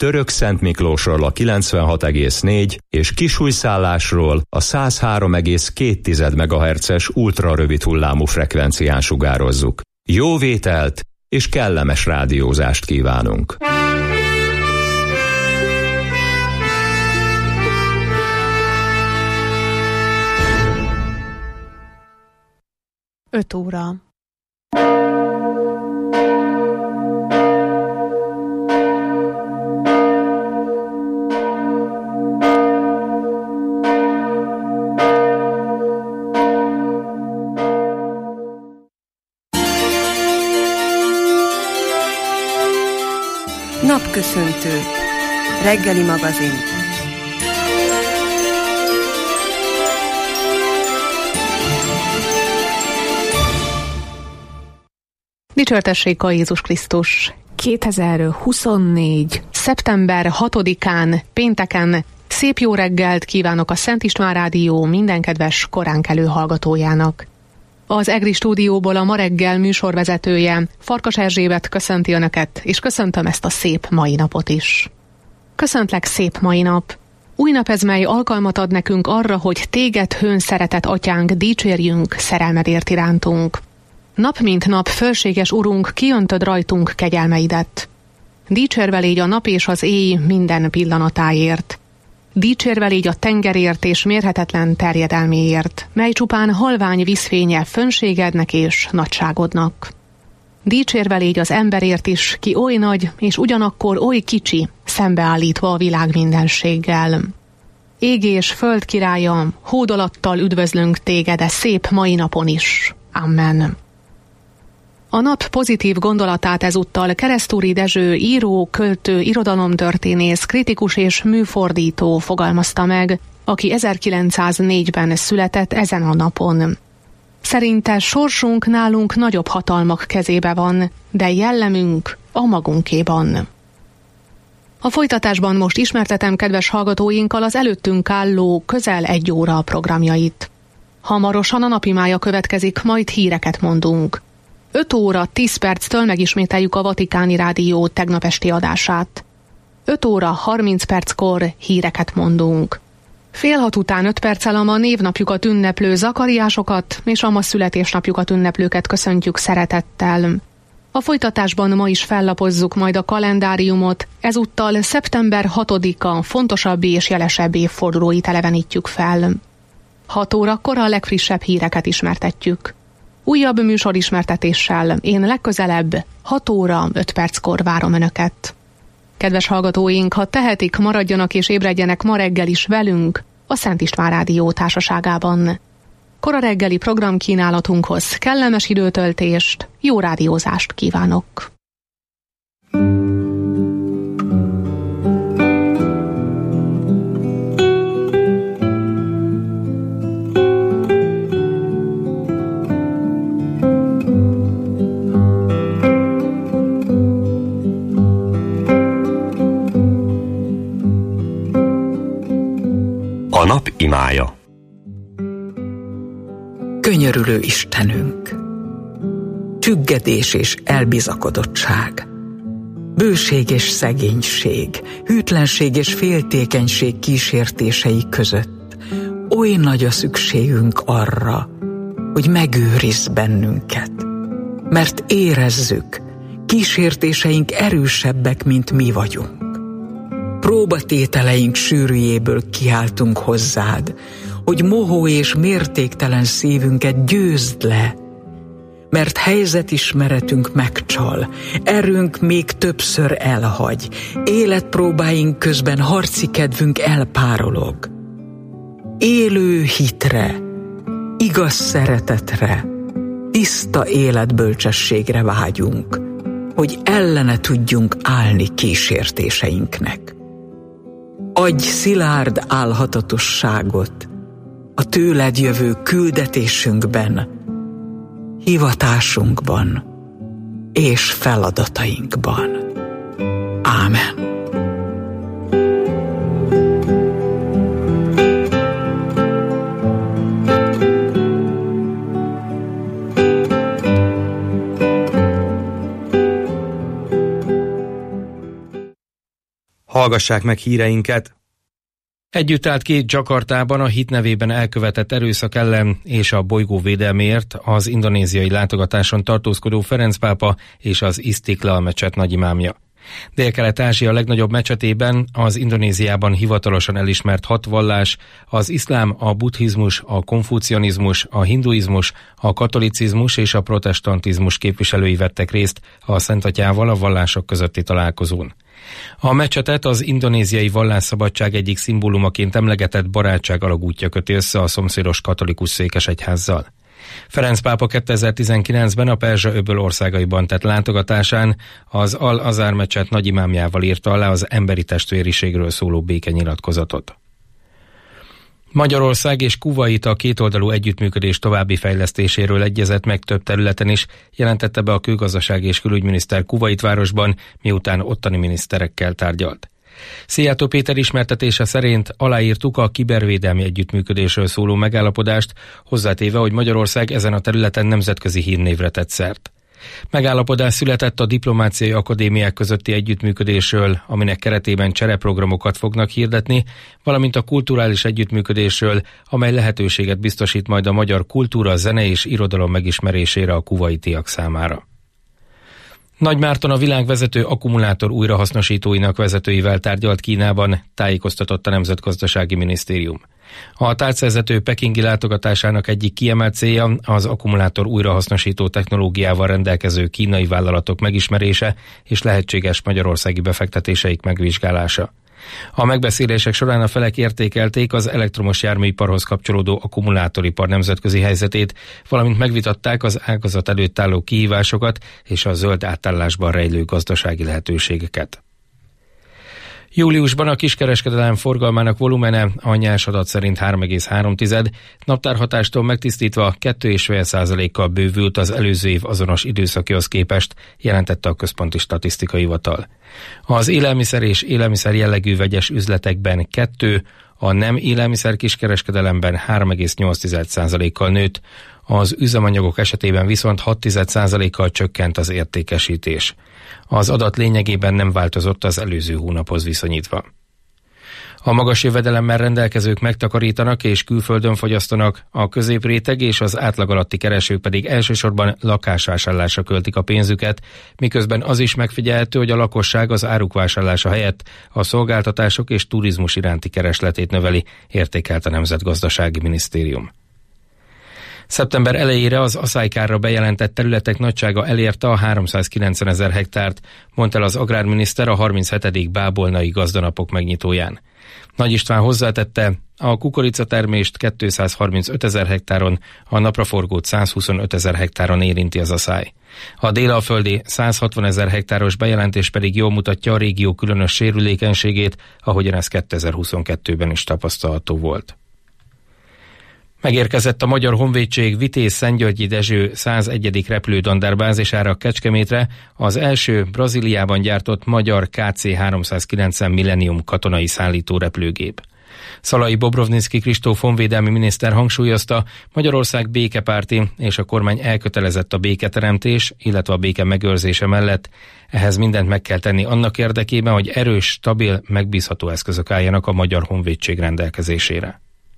Török-Szentmiklósról a 96,4 és Kisújszállásról a 103,2 MHz-es ultrarövid hullámú frekvencián sugározzuk. Jó vételt és kellemes rádiózást kívánunk! Öt óra. Napköszöntő. Reggeli magazin. Dicsértessék a Jézus Krisztus! 2024. szeptember 6-án, pénteken szép jó reggelt kívánok a Szent István Rádió minden kedves koránkelő hallgatójának. Az EGRI stúdióból a ma reggel műsorvezetője, Farkas Erzsébet köszönti Önöket, és köszöntöm ezt a szép mai napot is. Köszöntlek, szép mai nap! Új nap ez, mely alkalmat ad nekünk arra, hogy Téged, hőn szeretett Atyánk, dicsérjünk szerelmedért irántunk. Nap mint nap, fölséges Urunk, kiöntöd rajtunk kegyelmeidet. Dicsérve légy a nap és az éj minden pillanatáért. Dicsérve légy a tengerért és mérhetetlen terjedelméért, mely csupán halvány vízfénye fönségednek és nagyságodnak. Dicsérve légy az emberért is, ki oly nagy és ugyanakkor oly kicsi, szembeállítva a világ mindenséggel. Ég és föld királya, hódolattal üdvözlünk téged e szép mai napon is. Amen. A nap pozitív gondolatát ezúttal Keresztúri Dezső író, költő, irodalomtörténész, kritikus és műfordító fogalmazta meg, aki 1904-ben született ezen a napon. Szerinte sorsunk nálunk nagyobb hatalmak kezébe van, de jellemünk a magunkéban. A folytatásban most ismertetem kedves hallgatóinkkal az előttünk álló közel 1 óra programjait. Hamarosan a napimája következik, majd híreket mondunk. 5 óra 10 perctől megismételjük a Vatikáni Rádió tegnap esti adását. 5 óra 30 perckor híreket mondunk. 5:30 után 5 perccel a ma névnapjukat ünneplő zakariásokat és a ma születésnapjukat ünneplőket köszöntjük szeretettel. A folytatásban ma is fellapozzuk majd a kalendáriumot, ezúttal szeptember 6-a fontosabb és jelesebb évfordulóit elevenítjük fel. 6 órakor a legfrissebb híreket ismertetjük. Újabb műsorismertetéssel én legközelebb 6 óra 5 perckor várom Önöket. Kedves hallgatóink, ha tehetik, maradjanak és ébredjenek ma reggel is velünk a Szent István Rádió társaságában. Kora reggeli programkínálatunkhoz kellemes időtöltést, jó rádiózást kívánok! A nap imája. Könyörülő Istenünk, csüggedés és elbizakodottság, bőség és szegénység, hűtlenség és féltékenység kísértései között oly nagy a szükségünk arra, hogy megőrizz bennünket, mert érezzük, kísértéseink erősebbek, mint mi vagyunk. Próbatételeink sűrűjéből kiáltunk hozzád, hogy mohó és mértéktelen szívünket győzd le, mert helyzetismeretünk megcsal, erőnk még többször elhagy, életpróbáink közben harci kedvünk elpárolog. Élő hitre, igaz szeretetre, tiszta életbölcsességre vágyunk, hogy ellene tudjunk állni kísértéseinknek. Adj szilárd álhatatosságot a tőled jövő küldetésünkben, hivatásunkban és feladatainkban. Ámen. Hallgassák meg híreinket! Együtt állt ki Jakartában a hit nevében elkövetett erőszak ellen és a bolygó védelméért az indonéziai látogatáson tartózkodó Ferenc pápa és az Istiklal mecset nagyimámja. Dél-Kelet-Ázsia legnagyobb mecsetében, az Indonéziában hivatalosan elismert 6 vallás, az iszlám, a buddhizmus, a konfucianizmus, a hinduizmus, a katolicizmus és a protestantizmus képviselői vettek részt a Szent Atyával a vallások közötti találkozón. A mecsetet az indonéziai vallásszabadság egyik szimbólumaként emlegetett barátság alagútja köti össze a szomszédos katolikus székesegyházzal. Ferenc pápa 2019-ben a Perzsa-öböl országaiban tett látogatásán az Al-Azhar mecset nagyimámjával írta alá az emberi testvériségről szóló békenyilatkozatot. Magyarország és Kuvait a kétoldalú együttműködés további fejlesztéséről egyezett meg több területen is, jelentette be a külgazdasági és külügyminiszter Kuvait városban, miután ottani miniszterekkel tárgyalt. Szijjártó Péter ismertetése szerint aláírtuk a kibervédelmi együttműködésről szóló megállapodást, hozzátéve, hogy Magyarország ezen a területen nemzetközi hírnévre tett szert. Megállapodás született a diplomáciai akadémiák közötti együttműködésről, aminek keretében csereprogramokat fognak hirdetni, valamint a kulturális együttműködésről, amely lehetőséget biztosít majd a magyar kultúra, zene és irodalom megismerésére a kuvaitiak számára. Nagy Márton a világ vezető akkumulátor újrahasznosítóinak vezetőivel tárgyalt Kínában, tájékoztatott a Nemzetgazdasági Minisztérium. A tárcvezető pekingi látogatásának egyik kiemelt célja az akkumulátor újrahasznosító technológiával rendelkező kínai vállalatok megismerése és lehetséges magyarországi befektetéseik megvizsgálása. A megbeszélések során a felek értékelték az elektromos járműiparhoz kapcsolódó akkumulátoripar nemzetközi helyzetét, valamint megvitatták az ágazat előtt álló kihívásokat és a zöld átállásban rejlő gazdasági lehetőségeket. Júliusban a kiskereskedelem forgalmának volumene a nyers adat szerint 3,3, naptárhatástól megtisztítva 2,5%-kal bővült az előző év azonos időszakihoz képest, jelentette a Központi Statisztikai Hivatal. Az élelmiszer és élelmiszer jellegű vegyes üzletekben 2, a nem élelmiszer kiskereskedelemben 3,8%-kal nőtt, az üzemanyagok esetében viszont 6%-kal csökkent az értékesítés. Az adat lényegében nem változott az előző hónaphoz viszonyítva. A magas jövedelemmel rendelkezők megtakarítanak és külföldön fogyasztanak, a középréteg és az átlag alatti keresők pedig elsősorban lakásvásárlásra költik a pénzüket, miközben az is megfigyelhető, hogy a lakosság az áruk vásárlása helyett a szolgáltatások és turizmus iránti keresletét növeli, értékelt a Nemzetgazdasági Minisztérium. Szeptember elejére az aszálykárra bejelentett területek nagysága elérte a 390 000 hektárt, mondta el az agrárminiszter a 37. bábolnai gazdanapok megnyitóján. Nagy István hozzátette, a kukoricatermést 235 000 hektáron, a napraforgót 125 000 hektáron érinti az aszály. A délalföldi 160 000 hektáros bejelentés pedig jól mutatja a régió különös sérülékenységét, ahogyan ez 2022-ben is tapasztalható volt. Megérkezett a Magyar Honvédség Vitéz-Szentgyörgyi Dezső 101. repülődandárbázisára Kecskemétre az első Brazíliában gyártott magyar KC-390 Millennium katonai szállító repülőgép. Szalai Bobrovnicki Kristóf honvédelmi miniszter hangsúlyozta, Magyarország békepárti és a kormány elkötelezett a béketeremtés, illetve a béke megőrzése mellett. Ehhez mindent meg kell tenni annak érdekében, hogy erős, stabil, megbízható eszközök álljanak a Magyar Honvédség rendelkezésére.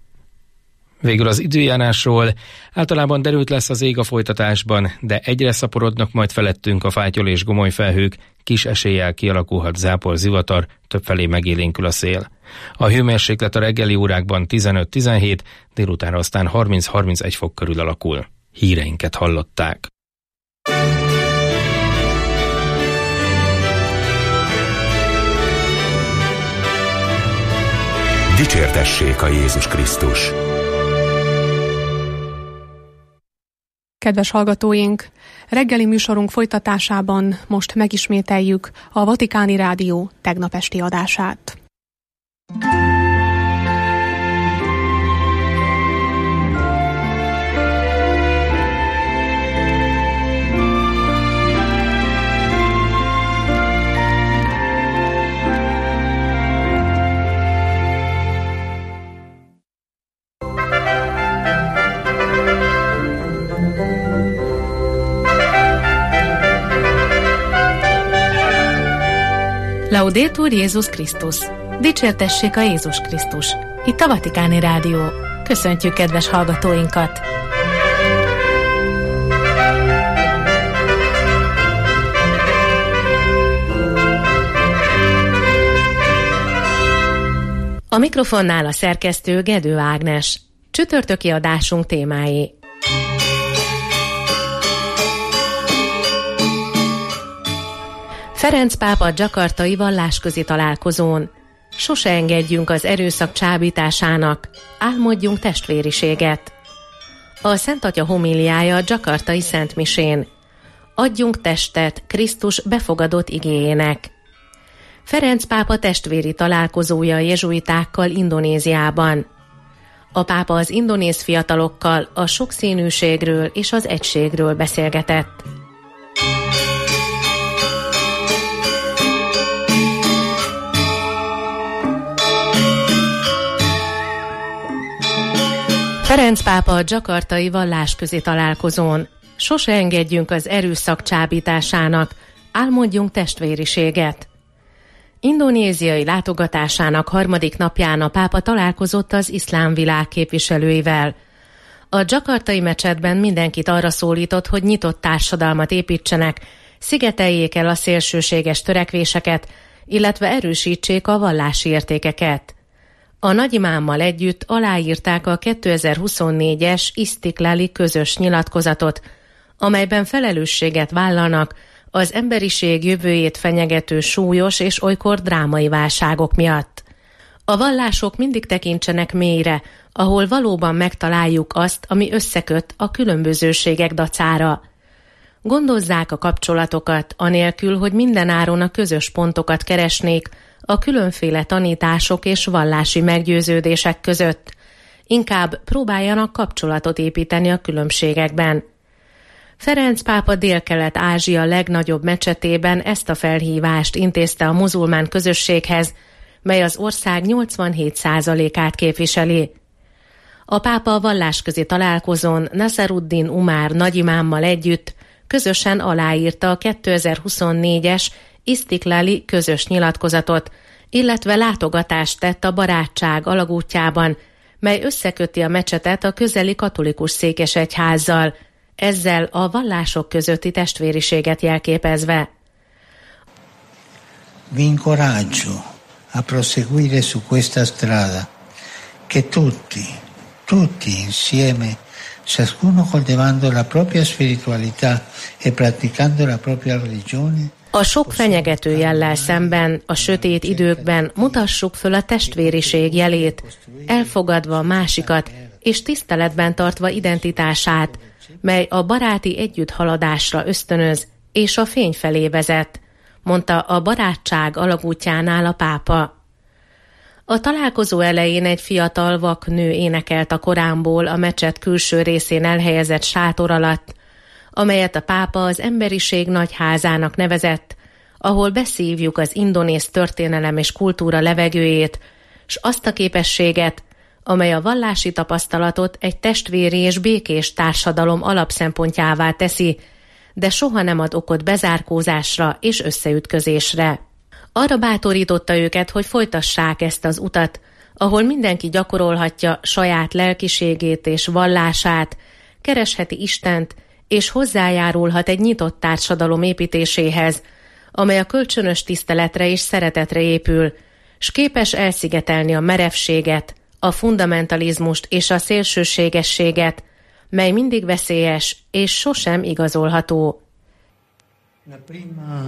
Végül az időjárásról. Általában derült lesz az ég a folytatásban, de egyre szaporodnak majd felettünk a fátyol és gomoly felhők, kis eséllyel kialakulhat zápor, zivatar, többfelé megélénkül a szél. A hőmérséklet a reggeli órákban 15-17, délután aztán 30-31 fok körül alakul. Híreinket hallották. Dicsértessék a Jézus Krisztus! Kedves hallgatóink, reggeli műsorunk folytatásában most megismételjük a Vatikáni Rádió tegnap esti adását. Laudetur Jézus Krisztus. Dicsértessék a Jézus Krisztus. Itt a Vatikáni Rádió. Köszöntjük kedves hallgatóinkat! A mikrofonnál a szerkesztő Gedő Ágnes. Csütörtöki adásunk témái. Ferenc pápa dzsakartai vallásközi találkozón. Sose engedjünk az erőszak csábításának, álmodjunk testvériséget. A Szent Atya homíliája a dzsakartai szentmisén. Adjunk testet Krisztus befogadott igéjének. Ferenc pápa testvéri találkozója a jezsuitákkal Indonéziában. A pápa az indonéz fiatalokkal a sokszínűségről és az egységről beszélgetett. Ferenc pápa a dzsakartai vallásközi találkozón. Sose engedjünk az erőszak csábításának, álmodjunk testvériséget. Indonéziai látogatásának harmadik napján a pápa találkozott az iszlám világ képviselőivel. A dzsakartai mecsetben mindenkit arra szólított, hogy nyitott társadalmat építsenek, szigeteljék el a szélsőséges törekvéseket, illetve erősítsék a vallási értékeket. A nagyimámmal együtt aláírták a 2024-es Isztiklali közös nyilatkozatot, amelyben felelősséget vállalnak az emberiség jövőjét fenyegető súlyos és olykor drámai válságok miatt. A vallások mindig tekintsenek mélyre, ahol valóban megtaláljuk azt, ami összeköt a különbözőségek dacára. Gondozzák a kapcsolatokat, anélkül, hogy mindenáron a közös pontokat keresnék a különféle tanítások és vallási meggyőződések között. Inkább próbáljanak kapcsolatot építeni a különbségekben. Ferenc pápa Délkelet-Ázsia legnagyobb mecsetében ezt a felhívást intézte a muzulmán közösséghez, mely az ország 87%-át képviseli. A pápa a vallásközi találkozón Nasaruddin Umar nagyimámmal együtt közösen aláírta a 2024-es Isztiklali közös nyilatkozatot, illetve látogatást tett a Barátság alagútjában, mely összeköti a mecsetet a közeli katolikus székesegyházzal, ezzel a vallások közötti testvériséget jelképezve. Vi incoraggio a proseguire su questa strada, che tutti insieme, ciascuno coltivando la propria spiritualità e praticando la propria religione. A sok fenyegető jellel szemben, a sötét időkben mutassuk föl a testvériség jelét, elfogadva a másikat és tiszteletben tartva identitását, mely a baráti együtthaladásra ösztönöz és a fény felé vezet, mondta a Barátság alagútjánál a pápa. A találkozó elején egy fiatal vak nő énekelt a Koránból a mecset külső részén elhelyezett sátor alatt, amelyet a pápa az emberiség nagyházának nevezett, ahol beszívjuk az indonéz történelem és kultúra levegőjét, s azt a képességet, amely a vallási tapasztalatot egy testvéri és békés társadalom alapszempontjává teszi, de soha nem ad okot bezárkózásra és összeütközésre. Arra bátorította őket, hogy folytassák ezt az utat, ahol mindenki gyakorolhatja saját lelkiségét és vallását, keresheti Istent, és hozzájárulhat egy nyitott társadalom építéséhez, amely a kölcsönös tiszteletre és szeretetre épül, s képes elszigetelni a merevséget, a fundamentalizmust és a szélsőségességet, mely mindig veszélyes és sosem igazolható. La prima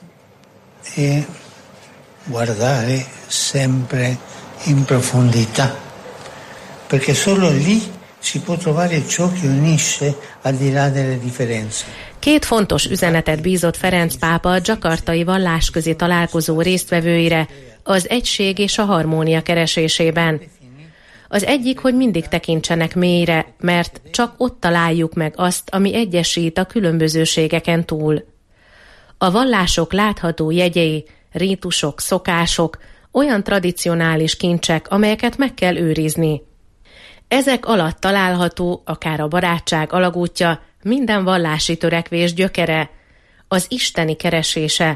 è guardare sempre in profondità, perché solo lì si può trovare ciò che unisce al di là delle differenze. Két fontos üzenetet bízott Ferenc pápa a dzsakartai vallásközi találkozó résztvevőire az egység és a harmónia keresésében. Az egyik, hogy mindig tekintsenek mélyre, mert csak ott találjuk meg azt, ami egyesít a különbözőségeken túl. A vallások látható jegyei, rítusok, szokások, olyan tradicionális kincsek, amelyeket meg kell őrizni. Ezek alatt található akár a barátság alagútja, minden vallási törekvés gyökere, az isteni keresése,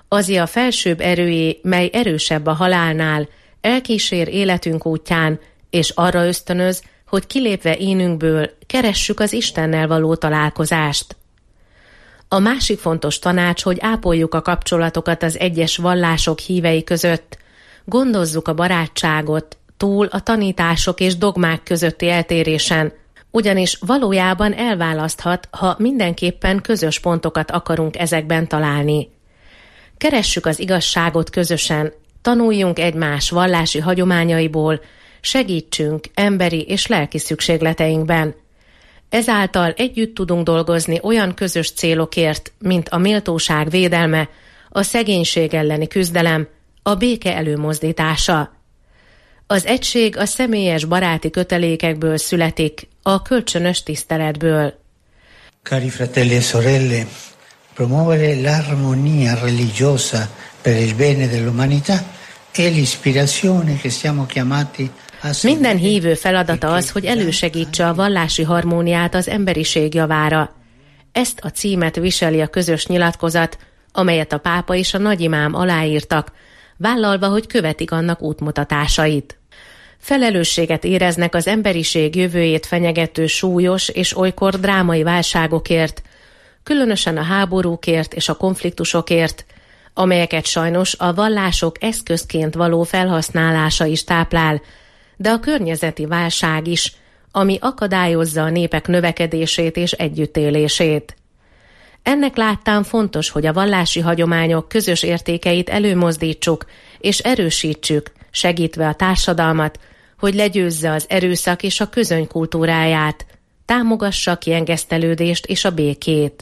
Azia felsőbb erőjé, mely erősebb a halálnál, elkísér életünk útján, és arra ösztönöz, hogy kilépve énünkből keressük az Istennel való találkozást. A másik fontos tanács, hogy ápoljuk a kapcsolatokat az egyes vallások hívei között, gondozzuk a barátságot túl a tanítások és dogmák közötti eltérésen, ugyanis valójában elválaszthat, ha mindenképpen közös pontokat akarunk ezekben találni. Keressük az igazságot közösen, tanuljunk egymás vallási hagyományaiból, segítsünk emberi és lelki szükségleteinkben. Ezáltal együtt tudunk dolgozni olyan közös célokért, mint a méltóság védelme, a szegénység elleni küzdelem, a béke előmozdítása. Az egység a személyes baráti kötelékekből születik, a kölcsönös tiszteletből. Cari fratelli e sorelle, promuovere l'armonia religiosa per il bene dell'umanità è l'ispirazione che siamo chiamati. Minden hívő feladata az, hogy elősegítse a vallási harmóniát az emberiség javára. Ezt a címet viseli a közös nyilatkozat, amelyet a pápa és a nagyimám aláírtak, vállalva, hogy követik annak útmutatásait. Felelősséget éreznek az emberiség jövőjét fenyegető súlyos és olykor drámai válságokért, különösen a háborúkért és a konfliktusokért, amelyeket sajnos a vallások eszközként való felhasználása is táplál, de a környezeti válság is, ami akadályozza a népek növekedését és együttélését. Ennek láttán fontos, hogy a vallási hagyományok közös értékeit előmozdítsuk és erősítsük, segítve a társadalmat, hogy legyőzze az erőszak és a közöny kultúráját, támogassa a kiengesztelődést és a békét.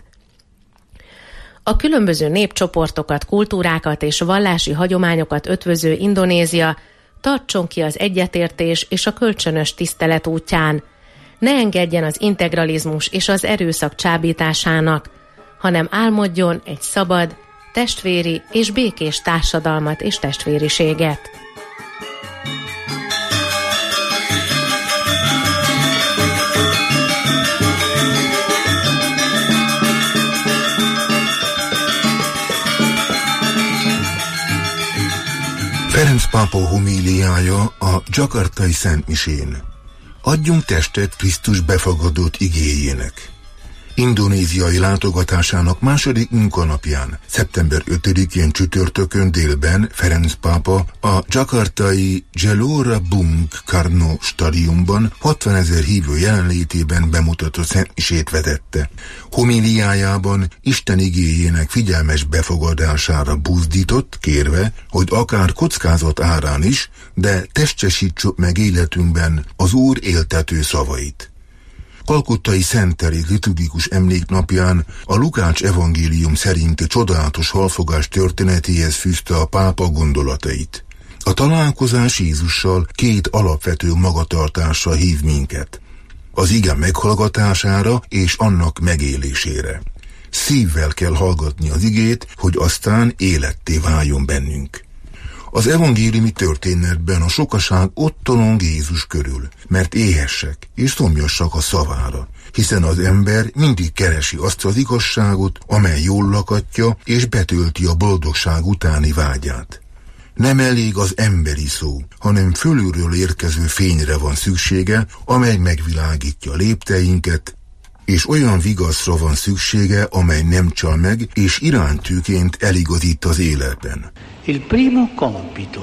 A különböző népcsoportokat, kultúrákat és vallási hagyományokat ötvöző Indonézia tartson ki az egyetértés és a kölcsönös tisztelet útján, ne engedjen az integralizmus és az erőszak csábításának, hanem álmodjon egy szabad, testvéri és békés társadalmat és testvériséget. Ferenc pápa homíliája a Jakartai Szentmisén. Adjunk testet Krisztus befogadott igéjének. Indonéziai látogatásának második munkanapján, szeptember 5-én csütörtökön délben Ferenc pápa a Jakartai Gelora Bung Karno stadionban 60 000 hívő jelenlétében bemutatott szentmisét vetette. Homíliájában Isten igéjének figyelmes befogadására buzdított, kérve, hogy akár kockázat árán is, de testesítsük meg életünkben az Úr éltető szavait. Kalkuttai Szent Teréz liturgikus emléknapján a Lukács evangélium szerinti csodálatos halfogás történetéhez fűzte a pápa gondolatait. A találkozás Jézussal két alapvető magatartásra hív minket. Az ige meghallgatására és annak megélésére. Szívvel kell hallgatni az igét, hogy aztán életté váljon bennünk. Az evangéliumi történetben a sokaság ott tolong Jézus körül, mert éhesek és szomjasak a szavára, hiszen az ember mindig keresi azt az igazságot, amely jól lakatja és betölti a boldogság utáni vágyát. Nem elég az emberi szó, hanem fölülről érkező fényre van szüksége, amely megvilágítja lépteinket, és olyan vigaszra van szüksége, amely nem csal meg, és iránytűként eligazít az életben. Il primo compito,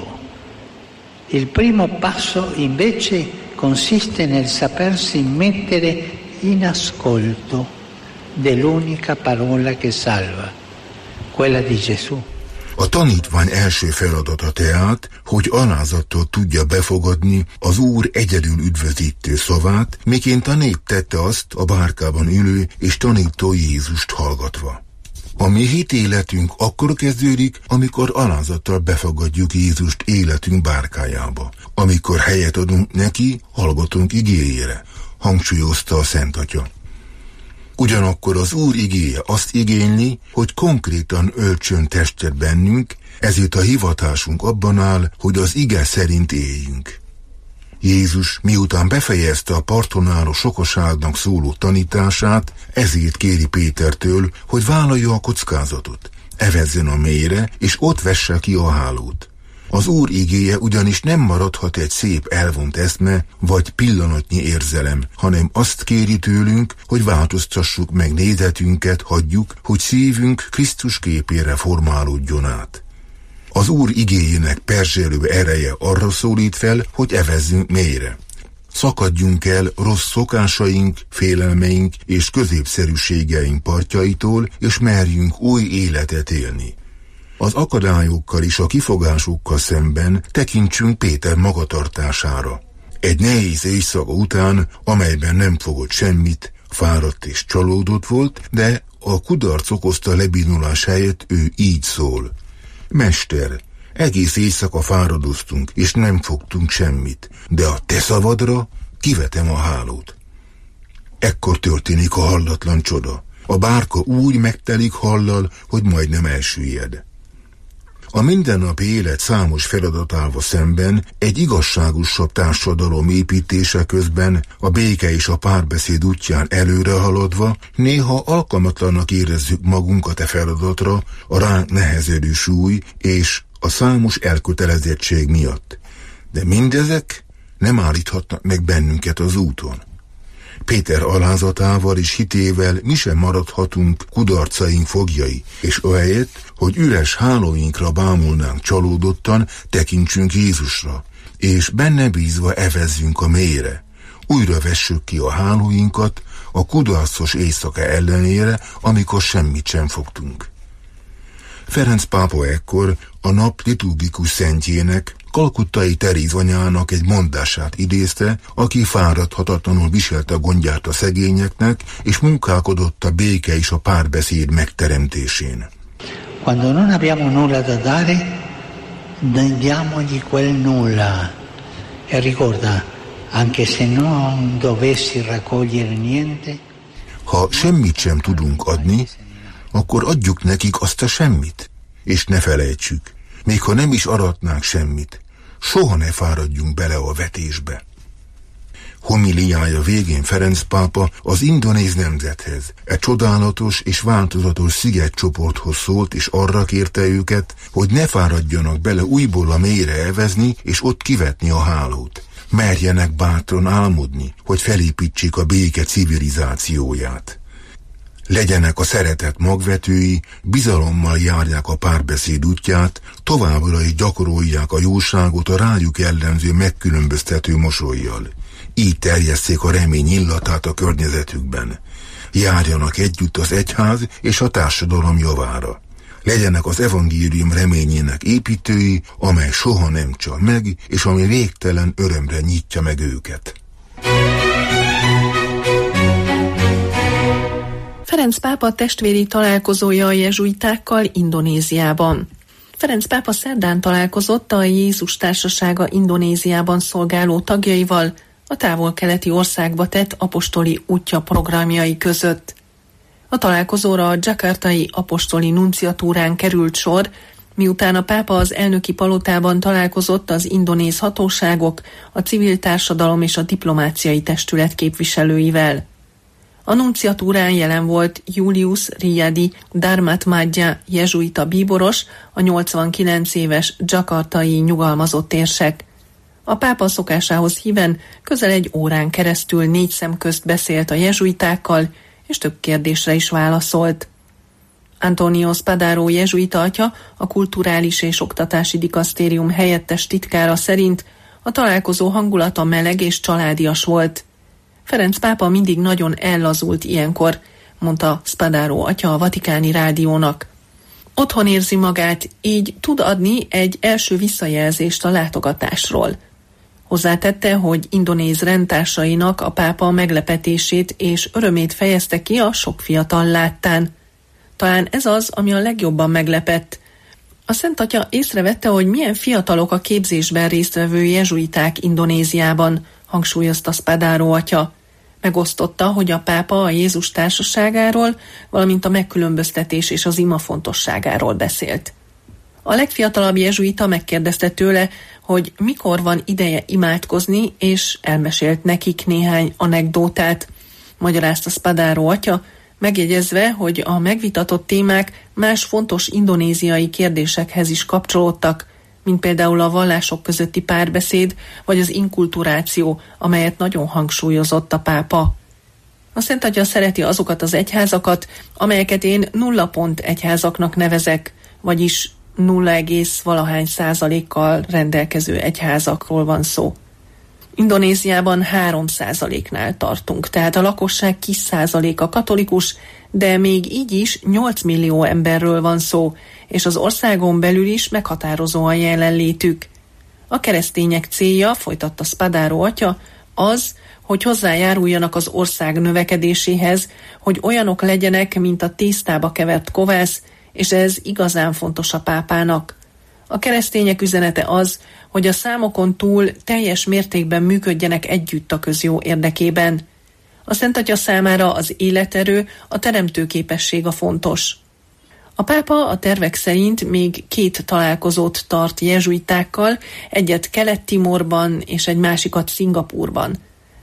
il primo passo invece consiste nel sapersi mettere in ascolto dell'unica parola che salva, quella di Gesù. A tanítvány első feladata tehát, hogy alázattal tudja befogadni az Úr egyedül üdvözítő szavát, miként a nép tette azt a bárkában ülő és tanító Jézust hallgatva. A mi hitéletünk akkor kezdődik, amikor alázattal befogadjuk Jézust életünk bárkájába. Amikor helyet adunk neki, hallgatunk igéjére, hangsúlyozta a Szent Atya. Ugyanakkor az Úr igéje azt igényli, hogy konkrétan öltsön testet bennünk, ezért a hivatásunk abban áll, hogy az ige szerint éljünk. Jézus miután befejezte a parton álló sokaságnak szóló tanítását, ezért kéri Pétertől, hogy vállalja a kockázatot, evezzen a mélyre, és ott vesse ki a hálót. Az Úr igéje ugyanis nem maradhat egy szép elvont eszme, vagy pillanatnyi érzelem, hanem azt kéri tőlünk, hogy változtassuk meg nézetünket, hagyjuk, hogy szívünk Krisztus képére formálódjon át. Az Úr igéjének perzselő ereje arra szólít fel, hogy evezzünk mélyre. Szakadjunk el rossz szokásaink, félelmeink és középszerűségeink partjaitól, és merjünk új életet élni. Az akadályokkal és a kifogásokkal szemben tekintsünk Péter magatartására. Egy nehéz éjszaka után, amelyben nem fogott semmit, fáradt és csalódott volt, de a kudarc okozta lebénulás helyett ő így szól. Mester, egész éjszaka fáradoztunk, és nem fogtunk semmit, de a te szavadra kivetem a hálót. Ekkor történik a hallatlan csoda. A bárka úgy megtelik hallal, hogy majdnem elsüllyed. A mindennapi élet számos feladatával szemben egy igazságosabb társadalom építése közben a béke és a párbeszéd útján előre haladva néha alkalmatlannak érezzük magunkat e feladatra a ránk nehezedő súly és a számos elkötelezettség miatt. De mindezek nem állíthatnak meg bennünket az úton. Péter alázatával és hitével mi sem maradhatunk kudarcaink foglyai, és ahelyett, hogy üres hálóinkra bámulnánk csalódottan, tekintsünk Jézusra, és benne bízva evezzünk a mélyre. Újra vessük ki a hálóinkat a kudarcos éjszaka ellenére, amikor semmit sem fogtunk. Ferenc pápa ekkor a nap liturgikus szentjének, kalkuttai Teréz anyának egy mondását idézte, aki fáradhatatlanul viselte a gondját a szegényeknek, és munkálkodott a béke és a párbeszéd megteremtésén. Quando non abbiamo nulla da dare, diamogli quel nulla. E ricorda, anche se non dovessi raccogliere niente. Ha semmit sem tudunk adni, akkor adjuk nekik azt a semmit, és ne felejtsük, még ha nem is aratnánk semmit, soha ne fáradjunk bele a vetésbe. Homiliája végén Ferenc pápa az indonéz nemzethez, egy csodálatos és változatos szigetcsoporthoz szólt, és arra kérte őket, hogy ne fáradjanak bele újból a mélyre evezni, és ott kivetni a hálót. Merjenek bátran álmodni, hogy felépítsék a béke civilizációját. Legyenek a szeretet magvetői, bizalommal járják a párbeszéd útját, továbbra is gyakorolják a jóságot a rájuk jellemző megkülönböztető mosollyal. Így terjesszék a remény illatát a környezetükben. Járjanak együtt az egyház és a társadalom javára. Legyenek az evangélium reményének építői, amely soha nem csal meg, és ami végtelen örömre nyitja meg őket. Ferenc pápa testvéri találkozója a jezsuitákkal Indonéziában. Ferenc pápa szerdán találkozott a Jézus Társasága Indonéziában szolgáló tagjaival a távol-keleti országba tett apostoli útja programjai között. A találkozóra a dzsakartai apostoli nunciatúrán került sor, miután a pápa az elnöki palotában találkozott az indonéz hatóságok, a civil társadalom és a diplomáciai testület képviselőivel. A nunciatúrán jelen volt Julius Riyadi Dharmatmadja jezsuita bíboros, a 89 éves dzsakartai nyugalmazott érsek. A pápa szokásához híven közel egy órán keresztül 4 szem közt beszélt a jezsuitákkal, és több kérdésre is válaszolt. Antonio Spadaro jezsuita atya, a kulturális és oktatási dikasztérium helyettes titkára szerint a találkozó hangulata meleg és családias volt. Ferenc pápa mindig nagyon ellazult ilyenkor, mondta Spadaro atya a Vatikáni Rádiónak. Otthon érzi magát, így tud adni egy első visszajelzést a látogatásról. Hozzátette, hogy indonéz rendtársainak a pápa meglepetését és örömét fejezte ki a sok fiatal láttán. Talán ez az, ami a legjobban meglepett. A Szent Atya észrevette, hogy milyen fiatalok a képzésben résztvevő jezsuiták Indonéziában, hangsúlyozta Spadaro atya. Megosztotta, hogy a pápa a Jézus Társaságáról, valamint a megkülönböztetés és az ima fontosságáról beszélt. A legfiatalabb jezsuita megkérdezte tőle, hogy mikor van ideje imádkozni, és elmesélt nekik néhány anekdótát. Magyarázta Spadaro atya, megjegyezve, hogy a megvitatott témák más fontos indonéziai kérdésekhez is kapcsolódtak, mint például a vallások közötti párbeszéd, vagy az inkulturáció, amelyet nagyon hangsúlyozott a pápa. A Szent Atya szereti azokat az egyházakat, amelyeket én 0 pont egyházaknak nevezek, vagyis 0,valahány% rendelkező egyházakról van szó. Indonéziában 3%-nál tartunk, tehát a lakosság kis százaléka katolikus, de még így is 8 millió emberről van szó, és az országon belül is meghatározó a jelenlétük. A keresztények célja, folytatta Spadaro atya, az, hogy hozzájáruljanak az ország növekedéséhez, hogy olyanok legyenek, mint a tésztába kevert kovász, és ez igazán fontos a pápának. A keresztények üzenete az, hogy a számokon túl teljes mértékben működjenek együtt a közjó érdekében. A Szent Atya számára az életerő, a teremtőképesség a fontos. A pápa a tervek szerint még 2 találkozót tart jezsuitákkal, egyet Kelet-Timorban és egy másikat Szingapúrban.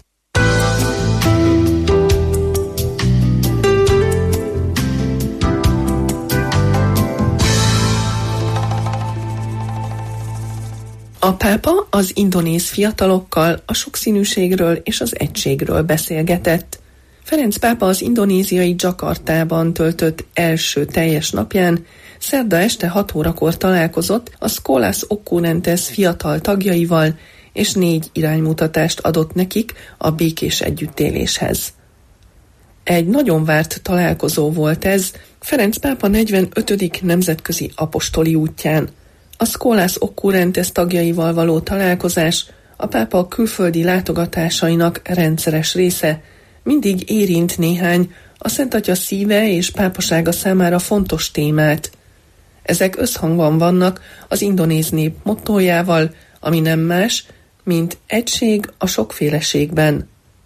A pápa az indonéz fiatalokkal a sokszínűségről és az egységről beszélgetett. Ferenc pápa az indonéziai Dzsakartában töltött első teljes napján szerda este 6 órakor találkozott a Scholas Occurrentes fiatal tagjaival, és 4 iránymutatást adott nekik a békés együttéléshez. Egy nagyon várt találkozó volt ez Ferenc pápa 45. nemzetközi apostoli útján. A Scholas Occurrentes tagjaival való találkozás a pápa külföldi látogatásainak rendszeres része, mindig érint néhány a Szent Atya szíve és pápasága számára fontos témát. Ezek összhangban vannak az indonéz nép mottójával, ami nem más, mint egység a sokféleségben.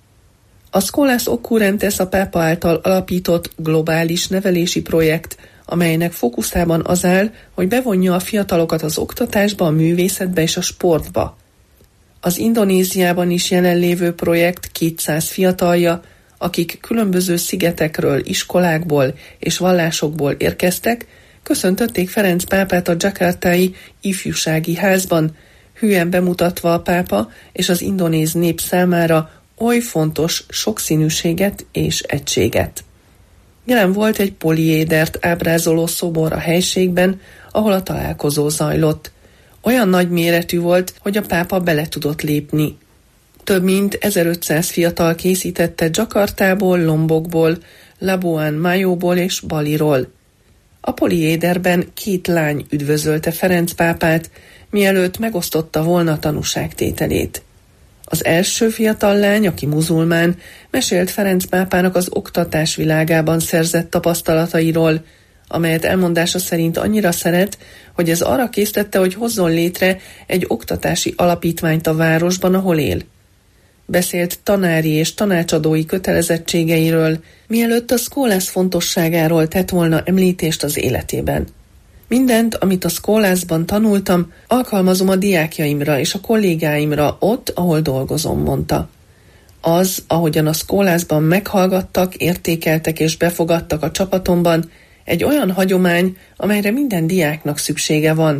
A Scholas Occurrentes a pápa által alapított globális nevelési projekt, amelynek fókuszában az áll, hogy bevonja a fiatalokat az oktatásba, a művészetbe és a sportba. Az Indonéziában is jelenlévő projekt 200 fiatalja, akik különböző szigetekről, iskolákból és vallásokból érkeztek, köszöntötték Ferenc pápát a dzsakartai ifjúsági házban, hűen bemutatva a pápa és az indonéz nép számára oly fontos sokszínűséget és egységet. Jelen volt egy poliédert ábrázoló szobor a helységben, ahol a találkozó zajlott. Olyan nagy méretű volt, hogy a pápa bele tudott lépni. Több mint 1500 fiatal készítette Dzsakartából, Lombokból, Labuan Majóból és Baliról. A poliéderben 2 lány üdvözölte Ferenc pápát, mielőtt megosztotta volna tanúságtételét. Az első fiatal lány, aki muzulmán, mesélt Ferenc pápának az oktatás világában szerzett tapasztalatairól, amelyet elmondása szerint annyira szeret, hogy ez arra késztette, hogy hozzon létre egy oktatási alapítványt a városban, ahol él. Beszélt tanári és tanácsadói kötelezettségeiről, mielőtt a Scholas fontosságáról tett volna említést az életében. Mindent, amit a Scholasban tanultam, alkalmazom a diákjaimra és a kollégáimra ott, ahol dolgozom, mondta. Az, ahogyan a Scholasban meghallgattak, értékeltek és befogadtak a csapatomban, egy olyan hagyomány, amelyre minden diáknak szüksége van.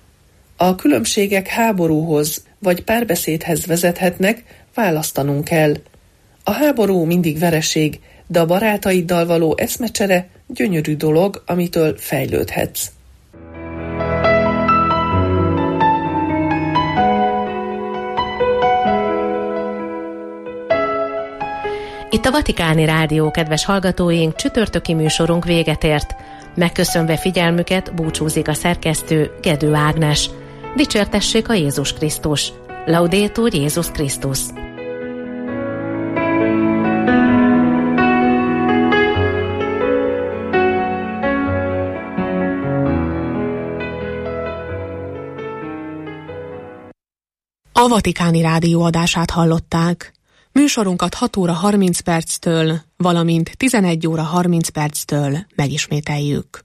A különbségek háborúhoz vagy párbeszédhez vezethetnek, választanunk kell. A háború mindig vereség, de a barátaiddal való eszmecsere gyönyörű dolog, amitől fejlődhetsz. Itt a Vatikáni Rádió, kedves hallgatóink, csütörtöki műsorunk véget ért. Megköszönve figyelmüket búcsúzik a szerkesztő, Gedő Ágnes. Dicsértessék a Jézus Krisztus! Laudetur Jézus Krisztus! A Vatikáni Rádió adását hallották. Műsorunkat 6 óra 30 perctől, valamint 11 óra 30 perctől megismételjük.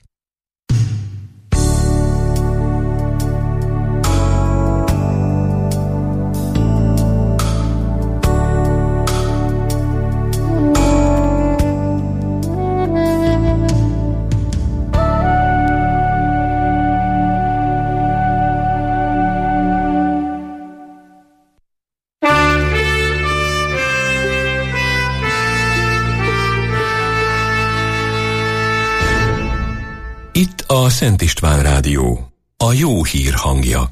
Szent István Rádió, a jó hír hangja.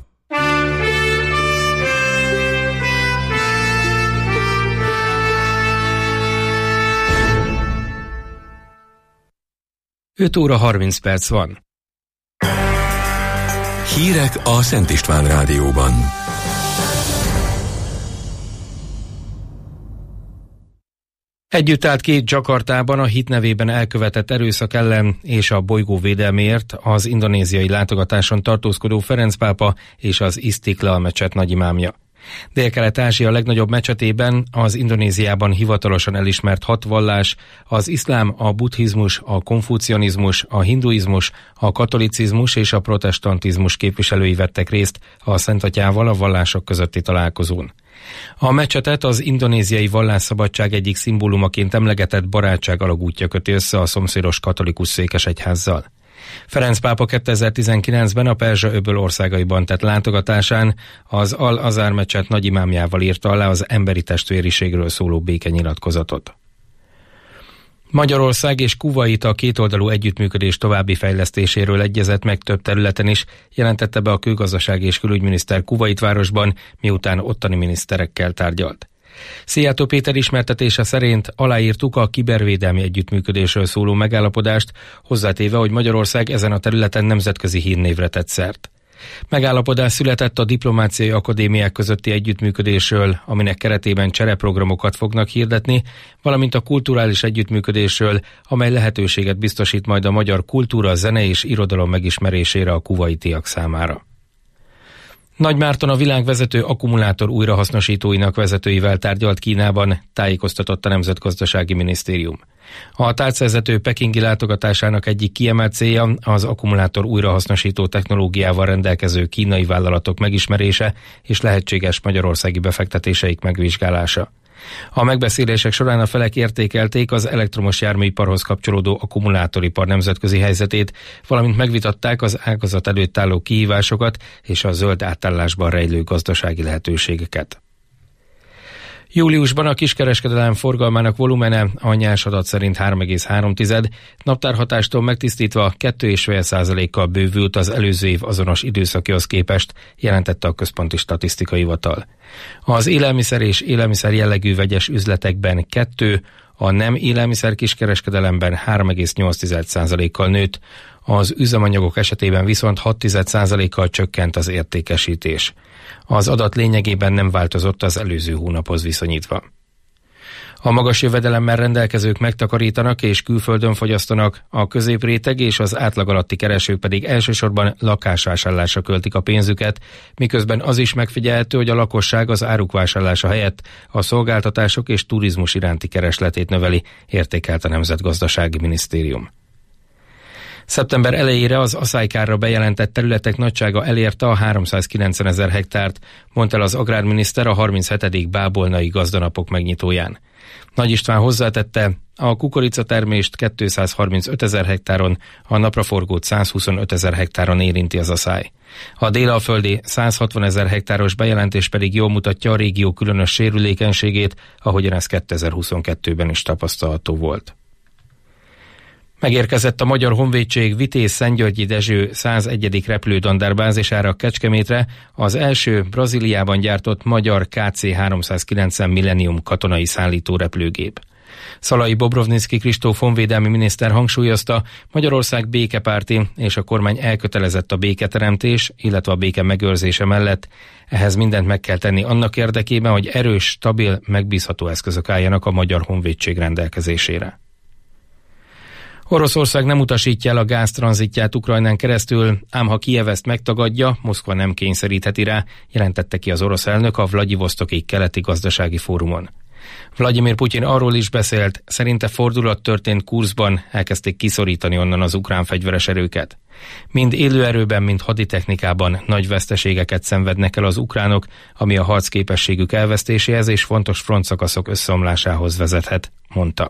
Öt óra 30 perc van. Hírek a Szent István Rádióban. Együtt állt ki Jakartában a hit nevében elkövetett erőszak ellen és a bolygó védelméért az indonéziai látogatáson tartózkodó Ferenc pápa és az Istiklal mecset nagyimámja. Dél-Kelet-Ázsia legnagyobb mecsetében, az Indonéziában hivatalosan elismert 6 vallás, az iszlám, a buddhizmus, a konfucianizmus, a hinduizmus, a katolicizmus és a protestantizmus képviselői vettek részt a Szent Atyával a vallások közötti találkozón. A mecsetet az indonéziai vallásszabadság egyik szimbólumaként emlegetett barátság alagútja köti össze a szomszédos katolikus székesegyházzal. Ferenc pápa 2019-ben a Perzsa-öböl országaiban tett látogatásán az Al-Azhar mecset nagyimámjával írta alá az emberi testvériségről szóló békenyilatkozatot. Magyarország és Kuvait a kétoldalú együttműködés további fejlesztéséről egyezett meg több területen is, jelentette be a külgazdasági és külügyminiszter Kuwaitvárosban, miután ottani miniszterekkel tárgyalt. Szijjártó Péter ismertetése szerint aláírtuk a kibervédelmi együttműködésről szóló megállapodást, hozzátéve, hogy Magyarország ezen a területen nemzetközi hírnévre tett szert. Megállapodás született a diplomáciai akadémiák közötti együttműködésről, aminek keretében csereprogramokat fognak hirdetni, valamint a kulturális együttműködésről, amely lehetőséget biztosít majd a magyar kultúra, zene és irodalom megismerésére a kuvaitiak számára. Nagy Márton a világ vezető akkumulátor újrahasznosítóinak vezetőivel tárgyalt Kínában, tájékoztatott a Nemzetgazdasági Minisztérium. A tárcavezető pekingi látogatásának egyik kiemelt célja az akkumulátor újrahasznosító technológiával rendelkező kínai vállalatok megismerése és lehetséges magyarországi befektetéseik megvizsgálása. A megbeszélések során a felek értékelték az elektromos járműiparhoz kapcsolódó akkumulátoripar nemzetközi helyzetét, valamint megvitatták az ágazat előtt álló kihívásokat és a zöld átállásban rejlő gazdasági lehetőségeket. Júliusban a kiskereskedelem forgalmának volumene a nyers adat szerint 3,3, naptárhatástól megtisztítva 2,5%-kal bővült az előző év azonos időszakihoz képest, jelentette a Központi Statisztikai Hivatal. Az élelmiszer és élelmiszer jellegű vegyes üzletekben 2, a nem élelmiszer kiskereskedelemben 3,8%-kal nőtt, az üzemanyagok esetében viszont 6%-kal csökkent az értékesítés. Az adat lényegében nem változott az előző hónaphoz viszonyítva. A magas jövedelemmel rendelkezők megtakarítanak és külföldön fogyasztanak, a középréteg és az átlag alatti keresők pedig elsősorban lakásvásárlásra költik a pénzüket, miközben az is megfigyelhető, hogy a lakosság az áruk vásárlása helyett a szolgáltatások és turizmus iránti keresletét növeli, értékelt a Nemzetgazdasági Minisztérium. Szeptember elejére az aszálykárra bejelentett területek nagysága elérte a 390 000 hektárt, mondta el az agrárminiszter a 37. bábolnai gazdanapok megnyitóján. Nagy István hozzátette, a kukoricatermést 235 000 hektáron, a napraforgót 125 000 hektáron érinti az aszály. A délalföldi 160 000 hektáros bejelentés pedig jól mutatja a régió különös sérülékenységét, ahogyan ez 2022-ben is tapasztalható volt. Megérkezett a Magyar Honvédség Vitéz-Szentgyörgyi Dezső 101. repülődandárbázisára Kecskemétre az első Brazíliában gyártott magyar KC-390 Millennium katonai szállító repülőgép. Szalai Bobrovnicki Kristóf honvédelmi miniszter hangsúlyozta, Magyarország békepárti és a kormány elkötelezett a béketeremtés, illetve a béke megőrzése mellett. Ehhez mindent meg kell tenni annak érdekében, hogy erős, stabil, megbízható eszközök álljanak a Magyar Honvédség rendelkezésére. Oroszország nem utasítja el a gáztranzitját Ukrajnán keresztül, ám ha Kijev ezt megtagadja, Moszkva nem kényszerítheti rá, jelentette ki az orosz elnök a Vladivosztoki keleti gazdasági fórumon. Vladimir Putyin arról is beszélt, szerinte fordulat történt Kurszban, elkezdték kiszorítani onnan az ukrán fegyveres erőket. Mind élőerőben, mind haditechnikában nagy veszteségeket szenvednek el az ukránok, ami a harcképességük elvesztéséhez és fontos frontszakaszok összeomlásához vezethet, mondta.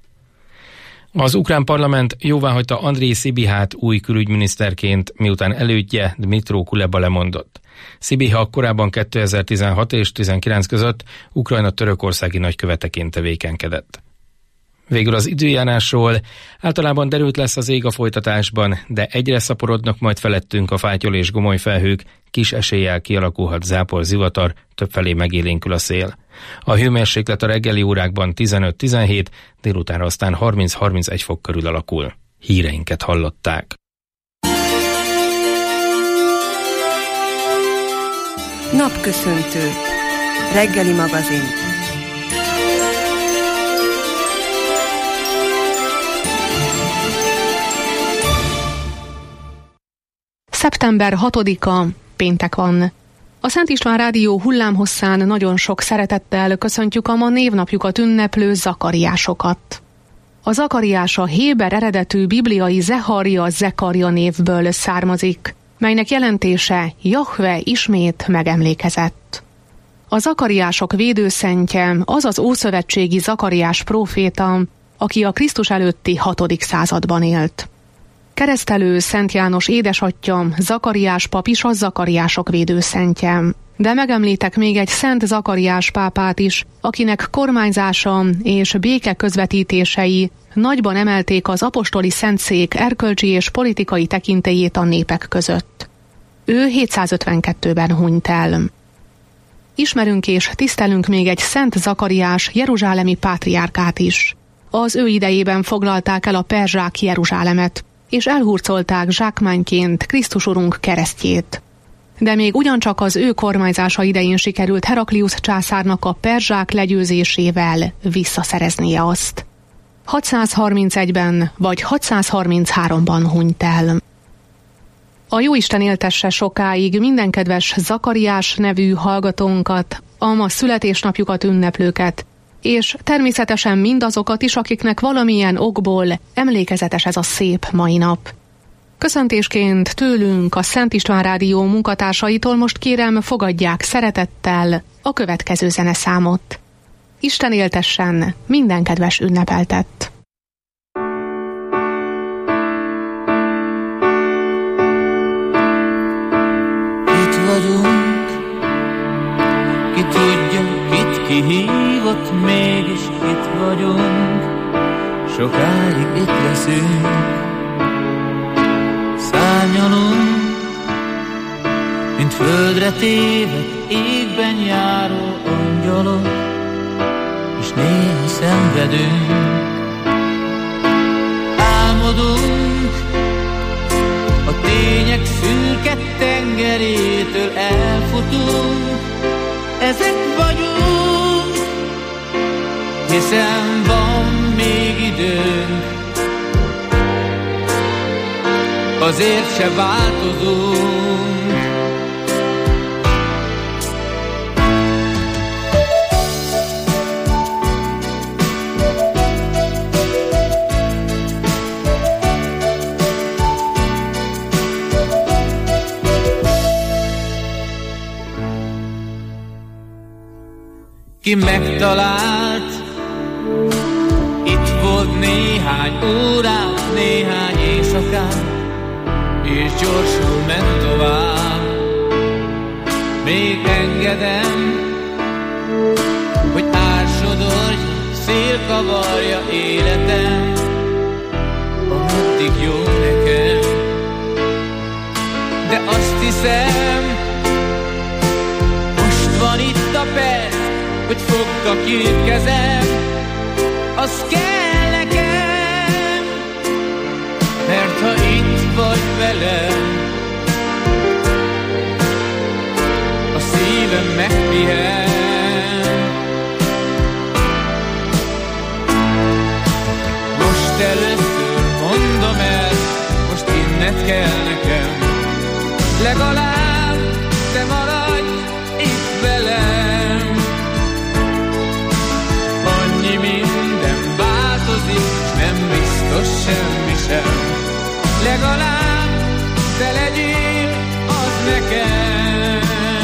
Az ukrán parlament jóváhagyta Andrej Szibihát új külügyminiszterként, miután elődje Dmytro Kuleba lemondott. Szibiha korábban 2016 és 2019 között Ukrajna törökországi nagyköveteként tevékenykedett. Végül az időjárásról. Általában derült lesz az ég a folytatásban, de egyre szaporodnak majd felettünk a fátyol és gomolyfelhők, kis eséllyel kialakulhat zápor, zivatar, többfelé megélénkül a szél. A hőmérséklet a reggeli órákban 15-17, délutánra aztán 30-31 fok körül alakul. Híreinket hallották. Napköszöntő. Reggeli magazin. Szeptember 6-a, péntek van. A Szent István Rádió hullámhosszán nagyon sok szeretettel köszöntjük a ma névnapjukat ünneplő zakariásokat. A zakariás a héber eredetű bibliai Zekarja névből származik, melynek jelentése Jahve ismét megemlékezett. A zakariások védőszentje az az ószövetségi Zakariás próféta, aki a Krisztus előtti 6. században élt. Keresztelő Szent János édesatja, Zakariás pap is a zakariások védőszentje. De megemlítek még egy Szent Zakariás pápát is, akinek kormányzása és béke közvetítései nagyban emelték az apostoli szentszék erkölcsi és politikai tekintélyét a népek között. Ő 752-ben hunyt el. Ismerünk és tisztelünk még egy Szent Zakariás jeruzsálemi pátriárkát is. Az ő idejében foglalták el a perzsák Jeruzsálemet, és elhurcolták zsákmányként Krisztus Urunk keresztjét. De még ugyancsak az ő kormányzása idején sikerült Herakliusz császárnak a perzsák legyőzésével visszaszereznie azt. 631-ben vagy 633-ban hunyt el. A Jóisten éltesse sokáig minden kedves Zakariás nevű hallgatónkat, a ma születésnapjukat ünneplőket, és természetesen mindazokat is, akiknek valamilyen okból emlékezetes ez a szép mai nap. Köszöntésként tőlünk, a Szent István Rádió munkatársaitól most kérem, fogadják szeretettel a következő zeneszámot. Isten éltessen minden kedves ünnepeltett! Itt vagyunk, ki tudja, kit kihívott, mégis itt vagyunk, sokáig itt leszünk, szárnyalunk, mint földre tévedt, égben járó angyalok, és néha szenvedünk, álmodunk, a tények szürke tengerétől elfutunk, ezek vagyunk, hiszen van még időnk, azért se változunk. Ki megtalált, itt volt néhány órát, néhány éjszakát, és gyorsul ment tovább. Még engedem, hogy ársodorj, szél kavarja életem, ameddig jó nekem. De azt hiszem, most van itt a perc, hogy fogta két kezem, az kell nekem, mert ha itt vagy velem, a szívem megpihen. Most először mondom el, most innent kell nekem, legalább te maradj itt velem. Minden változik, nem biztos semmi sem, legalább te legyél az nekem.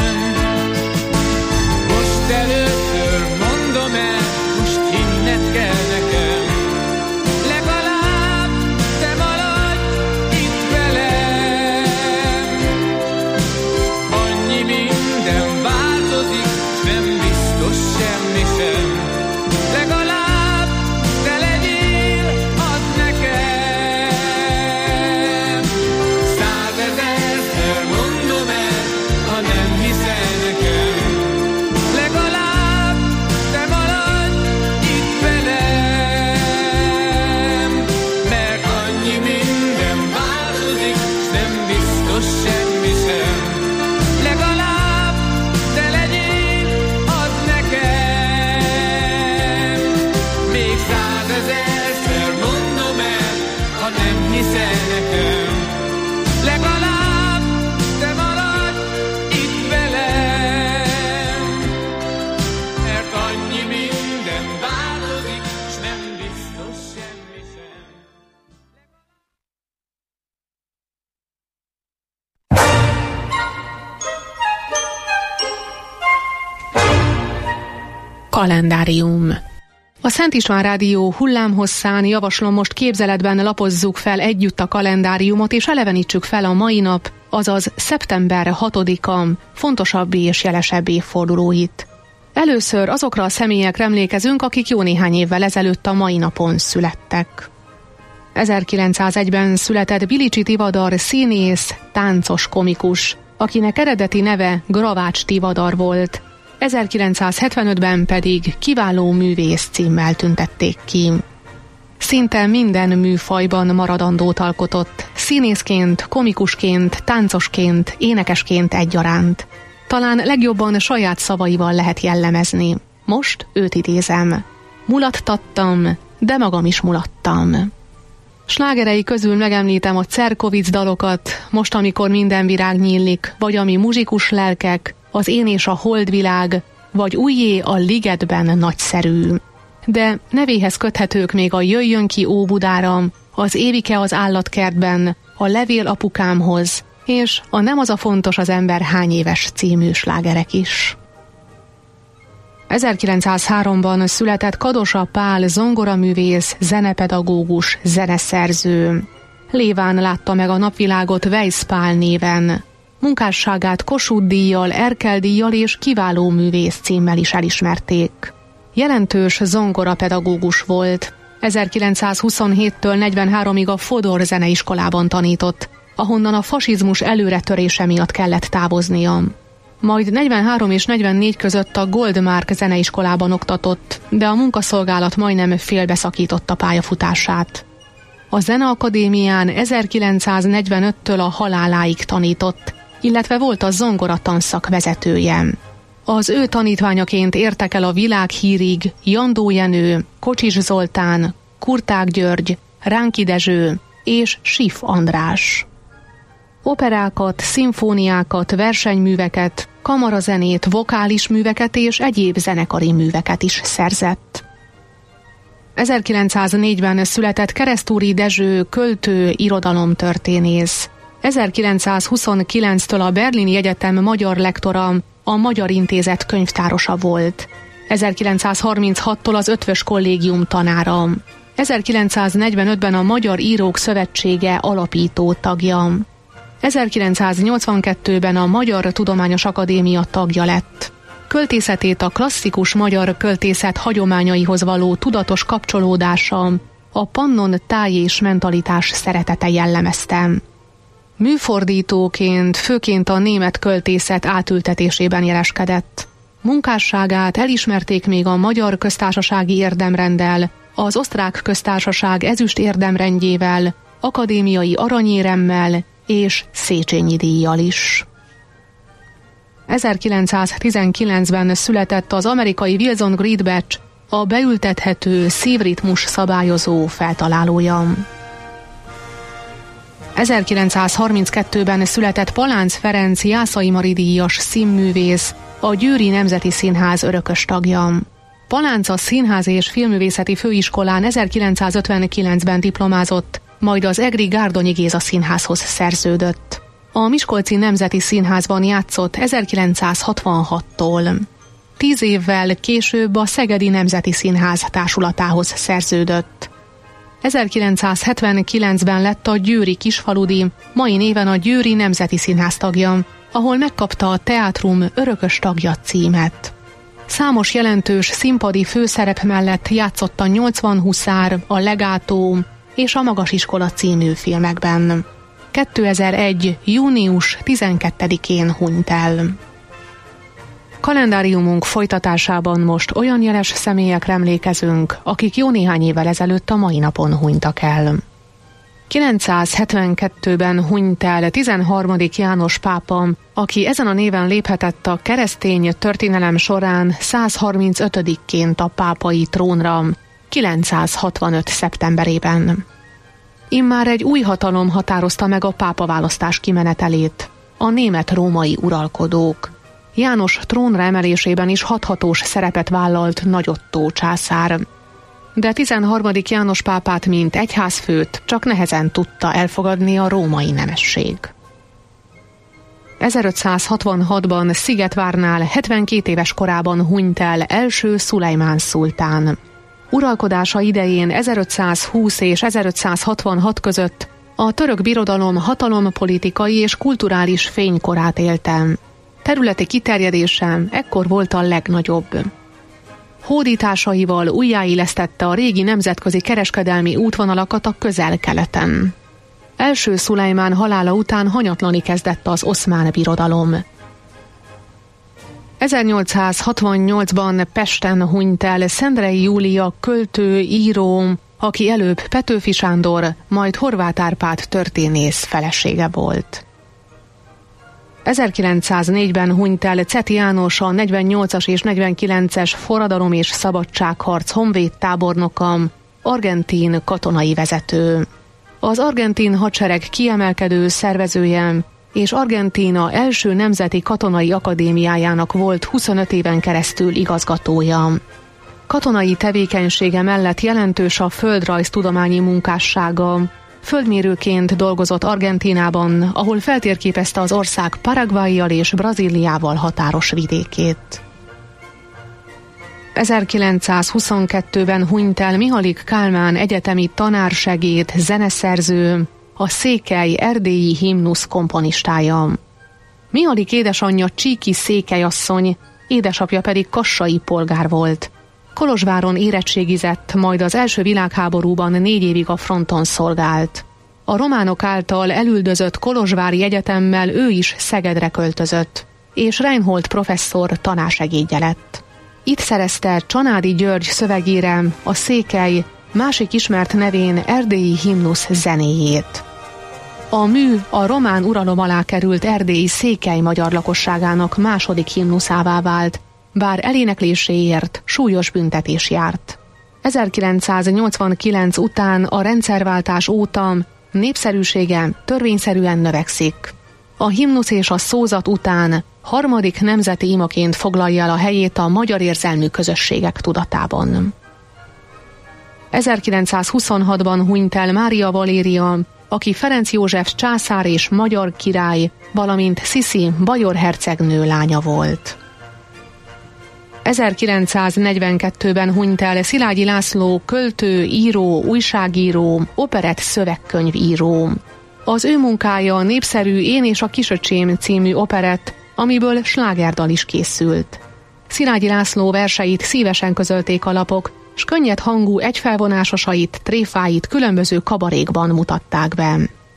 Most először mondom el, most hinned kell nekem, legalább te maradj itt velem. Kalendárium. A Szent István Rádió hullámhosszán javaslom, most képzeletben lapozzuk fel együtt a kalendáriumot, és elevenítsük fel a mai nap, azaz szeptember 6-a fontosabb és jelesebb évfordulóit. Először azokra a személyekre emlékezünk, akik jó néhány évvel ezelőtt a mai napon születtek. 1901-ben született Bilicsi Tivadar színész, táncos komikus, akinek eredeti neve Gravács Tivadar volt. 1975-ben pedig kiváló művész címmel tüntették ki. Szinte minden műfajban maradandót alkotott, színészként, komikusként, táncosként, énekesként egyaránt. Talán legjobban saját szavaival lehet jellemezni. Most őt idézem. Mulattattam, de magam is mulattam. Slágerei közül megemlítem a Cerkovic dalokat, Most, amikor minden virág nyílik, vagy ami muzsikus lelkek, Az én és a holdvilág, vagy Újjé a ligetben nagyszerű. De nevéhez köthetők még a Jöjjön ki Óbudára, Az évike az állatkertben, A levél apukámhoz, és a Nem az a fontos az ember hány éves című slágerek is. 1903-ban született Kadosa Pál zongoraművész, zenepedagógus, zeneszerző. Léván látta meg a napvilágot Weisz Pál néven. Munkásságát Kossuth-díjjal, Erkel-díjjal és kiváló művész címmel is elismerték. Jelentős zongorapedagógus volt. 1927-től 43-ig a Fodor zeneiskolában tanított, ahonnan a fasizmus előretörése miatt kellett távoznia. Majd 43 és 44 között a Goldmark zeneiskolában oktatott, de a munkaszolgálat majdnem félbeszakította pályafutását. A Zeneakadémián 1945-től a haláláig tanított, illetve volt a zongoratanszak vezetője. Az ő tanítványaként értek el a világhírig Jandó Jenő, Kocsis Zoltán, Kurták György, Ránki Dezső és Sif András. Operákat, szimfóniákat, versenyműveket, kamarazenét, vokális műveket és egyéb zenekari műveket is szerzett. 1904-ben született Keresztúri Dezső költő, irodalomtörténész. 1929-től a Berlini Egyetem magyar lektora, a Magyar Intézet könyvtárosa volt. 1936-tól az Ötvös Kollégium tanára. 1945-ben a Magyar Írók Szövetsége alapító tagja. 1982-ben a Magyar Tudományos Akadémia tagja lett. Költészetét a klasszikus magyar költészet hagyományaihoz való tudatos kapcsolódása, a pannon táj és mentalitás szeretete jellemezte. Műfordítóként főként a német költészet átültetésében jeleskedett. Munkásságát elismerték még a Magyar Köztársasági Érdemrenddel, az Osztrák Köztársaság ezüst érdemrendjével, akadémiai aranyéremmel és Széchenyi díjjal is. 1919-ben született az amerikai Wilson Greatbatch, a beültethető szívritmus szabályozó feltalálója. 1932-ben született Palánc Ferenc Jászai Mari díjas színművész, a Győri Nemzeti Színház örökös tagja. Palánc a Színházi és Filmművészeti Főiskolán 1959-ben diplomázott, majd az egri Gárdonyi Géza Színházhoz szerződött. A Miskolci Nemzeti Színházban játszott 1966-tól. 10 évvel később a Szegedi Nemzeti Színház társulatához szerződött. 1979-ben lett a Győri Kisfaludi, mai néven a Győri Nemzeti Színház tagja, ahol megkapta a Teátrum örökös tagja címet. Számos jelentős színpadi főszerep mellett játszott a 80 huszár, a Legátó és a Magasiskola című filmekben. 2001. június 12-én hunyt el. Kalendáriumunk folytatásában most olyan jeles személyekre emlékezünk, akik jó néhány évvel ezelőtt a mai napon hunytak el. 972-ben hunyt el 13. János pápa, aki ezen a néven léphetett a keresztény történelem során 135-ként a pápai trónra 965. szeptemberében. Immár egy új hatalom határozta meg a pápaválasztás kimenetelét, a német-római uralkodók. János trónra emelésében is hathatós szerepet vállalt Nagy Ottó császár. De 13. János pápát, mint egyházfőt csak nehezen tudta elfogadni a római nemesség. 1566-ban Szigetvárnál 72 éves korában hunyt el első Szulejmán szultán. Uralkodása idején 1520 és 1566 között a török birodalom hatalompolitikai és kulturális fénykorát élte. Területi kiterjedése ekkor volt a legnagyobb. Hódításaival újjáélesztette a régi nemzetközi kereskedelmi útvonalakat a Közel-Keleten. Első Szulejmán halála után hanyatlani kezdett az oszmán birodalom. 1868-ban Pesten hunyt el Szendrei Júlia költő, író, aki előbb Petőfi Sándor, majd Horváth Árpád történész felesége volt. 1904-ben hunyt el Ceti János, a 48-as és 49-es forradalom és szabadságharc honvéd tábornoka, argentin katonai vezető. Az argentin hadsereg kiemelkedő szervezője és Argentína első nemzeti katonai akadémiájának volt 25 éven keresztül igazgatója. Katonai tevékenysége mellett jelentős a földrajztudományi munkássága. Földmérőként dolgozott Argentínában, ahol feltérképezte az ország Paraguayyal és Brazíliával határos vidékét. 1922-ben hunyt el Mihalik Kálmán egyetemi tanársegéd, zeneszerző, a Székely erdélyi himnusz komponistája. Mihalik édesanyja Csíki Székely asszony, édesapja pedig kassai polgár volt. Kolozsváron érettségizett, majd az első világháborúban 4 évig a fronton szolgált. A románok által elüldözött kolozsvári egyetemmel ő is Szegedre költözött, és Reinhold professzor tanársegédje lett. Itt szerezte Csanádi György szövegére a Székely másik ismert nevén erdélyi himnusz zenéjét. A mű a román uralom alá került erdélyi székely magyar lakosságának második himnuszává vált, bár elénekléséért súlyos büntetés járt. 1989 után a rendszerváltás óta népszerűsége törvényszerűen növekszik. A himnusz és a szózat után harmadik nemzeti imaként foglalja el a helyét a magyar érzelmű közösségek tudatában. 1926-ban hunyt el Mária Valéria, aki Ferenc József császár és magyar király, valamint Sziszi bajor hercegnő lánya volt. 1942-ben hunyt el Szilágyi László költő, író, újságíró, operett szövegkönyvíró. Az ő munkája a népszerű Én és a kisöcsém című operett, amiből slágerdal is készült. Szilágyi László verseit szívesen közölték a lapok, s könnyed hangú egyfelvonásosait, tréfáit különböző kabarékban mutatták be.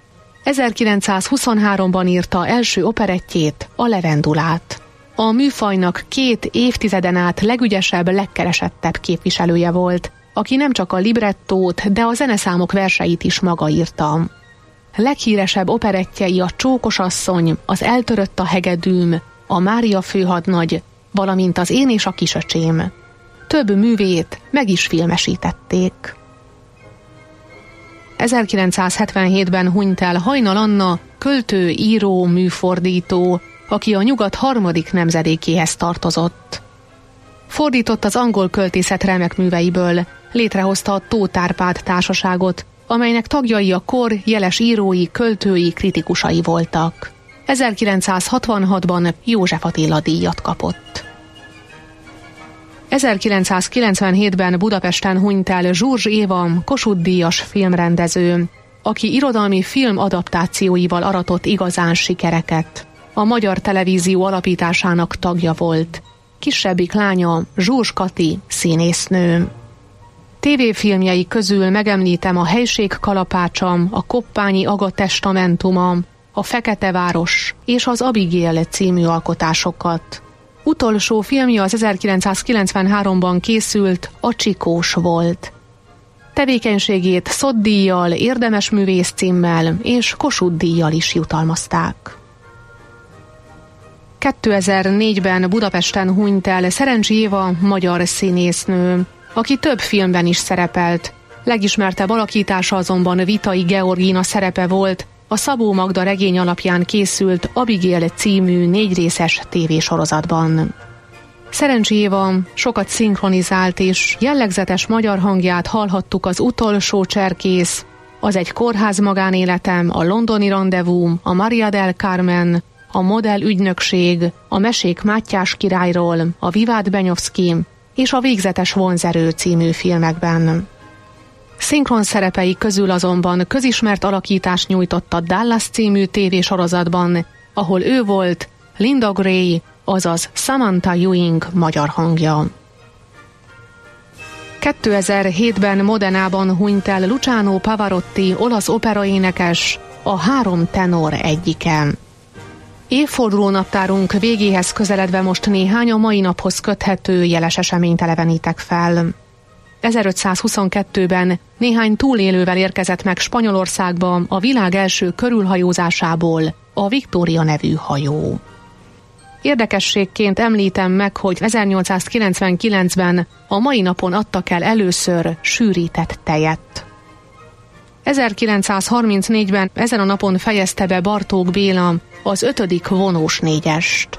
1923-ban írta első operettjét, a Levendulát. A műfajnak 2 évtizeden át legügyesebb, legkeresettebb képviselője volt, aki nem csak a librettót, de a zeneszámok verseit is maga írta. Leghíresebb operettjei a Csókosasszony, az Eltörött a hegedűm, a Mária főhadnagy, valamint az Én és a kisöcsém. Több művét meg is filmesítették. 1977-ben hunyt el Hajnal Anna, költő, író, műfordító, aki a nyugat harmadik nemzedékéhez tartozott. Fordított az angol költészet remek műveiből, létrehozta a Tóth Árpád társaságot, amelynek tagjai a kor jeles írói, költői, kritikusai voltak. 1966-ban József Attila díjat kapott. 1997-ben Budapesten hunyt el Zsurzs Éva, Kossuth-díjas filmrendező, aki irodalmi filmadaptációival aratott igazán sikereket. A Magyar Televízió alapításának tagja volt. Kisebbik lánya Zsús Kati, színésznő. TV-filmjei közül megemlítem a Helység kalapácsa, a Koppányi Aga testamentuma, a Fekete város és az Abigail című alkotásokat. Utolsó filmje az 1993-ban készült A Csikós volt. Tevékenységét Szott-díjjal, Érdemes művész címmel és Kossuth-díjjal is jutalmazták. 2004-ben Budapesten hunyt el Szerencsi Éva, magyar színésznő, aki több filmben is szerepelt. Legismertebb alakítása azonban Vitai Georgina szerepe volt, a Szabó Magda regény alapján készült Abigail című 4 részes tévésorozatban. Szerencsi Éva sokat szinkronizált, és jellegzetes magyar hangját hallhattuk az Utolsó cserkész, az Egy kórház magánéletem, a Londoni randevú, a Maria del Carmen, a Modell ügynökség, a Mesék Mátyás királyról, a Vivád Benyovszky és a Végzetes vonzerő című filmekben. Szinkron szerepei közül azonban közismert alakítást nyújtott a Dallas című tévésorozatban, ahol ő volt Linda Gray, azaz Samantha Ewing magyar hangja. 2007-ben Modenában hunyt el Luciano Pavarotti, olasz operaénekes, a 3 tenor egyike. Évfordulónaptárunk végéhez közeledve most néhány a mai naphoz köthető jeles eseményt elevenítek fel. 1522-ben néhány túlélővel érkezett meg Spanyolországba a világ első körülhajózásából a Victoria nevű hajó. Érdekességként említem meg, hogy 1899-ben a mai napon adtak el először sűrített tejet. 1934-ben ezen a napon fejezte be Bartók Béla az 5. vonós négyest.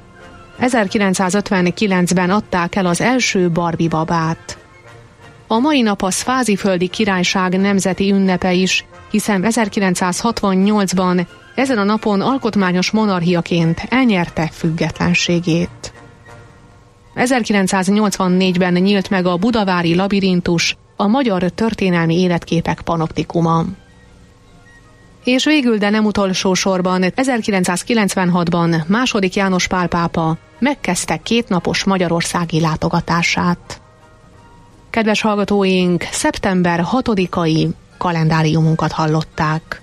1959-ben adták el az első Barbie babát. A mai nap a Szváziföldi Királyság nemzeti ünnepe is, hiszen 1968-ban ezen a napon alkotmányos monarchiaként elnyerte függetlenségét. 1984-ben nyílt meg a budavári labirintus, a magyar történelmi életképek panoptikuma. És végül, de nem utolsó sorban, 1996-ban II. János Pál pápa megkezdte 2 napos magyarországi látogatását. Kedves hallgatóink, szeptember 6-ai kalendáriumunkat hallották.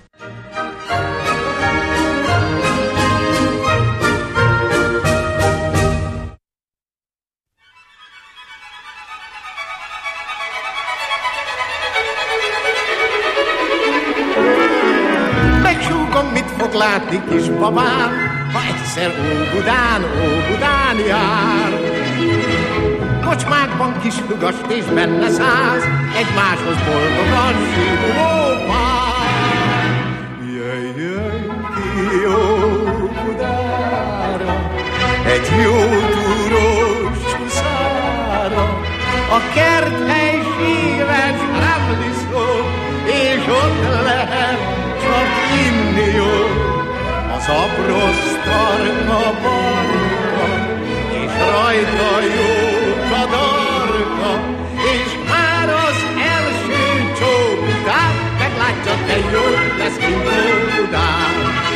Megsúgom, mit fog látni kisbabám, ha egyszer Óbudán jár. Kocsmákban kis hugast és benne száz, egymáshoz boldogan súgó pár. Jöjjön ki Óbudára, egy jó túrós csuszára, a kerthely síves rámliszó, és ott lehet csak inni jó. Az abrosz tarka barka, és rajta jó kadarka, és már az első csók után meglátja, te jó lesz, mint Óbudán.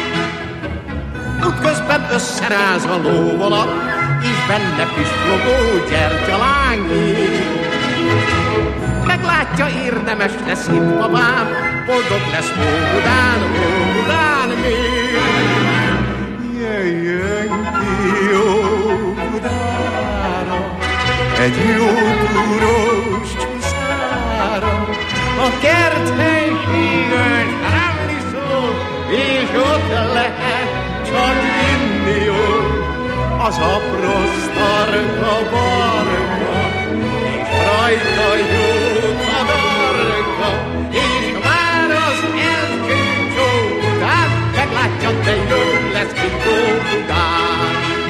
Útközben összeráz a lóvonat, és benne pislogó gyertyalángi. Meglátja, érdemes lesz itt babám, boldog lesz Óbudán még. Jöjjön ki Óbudára, egy jó túrós csuszára, a kerthely híves rámliszó, és ott lehet csak inni jó. Az aprosz tarka barka, és rajta jó kadarka, és már az első csók után meglátja, de jó lesz, mint Óbudán.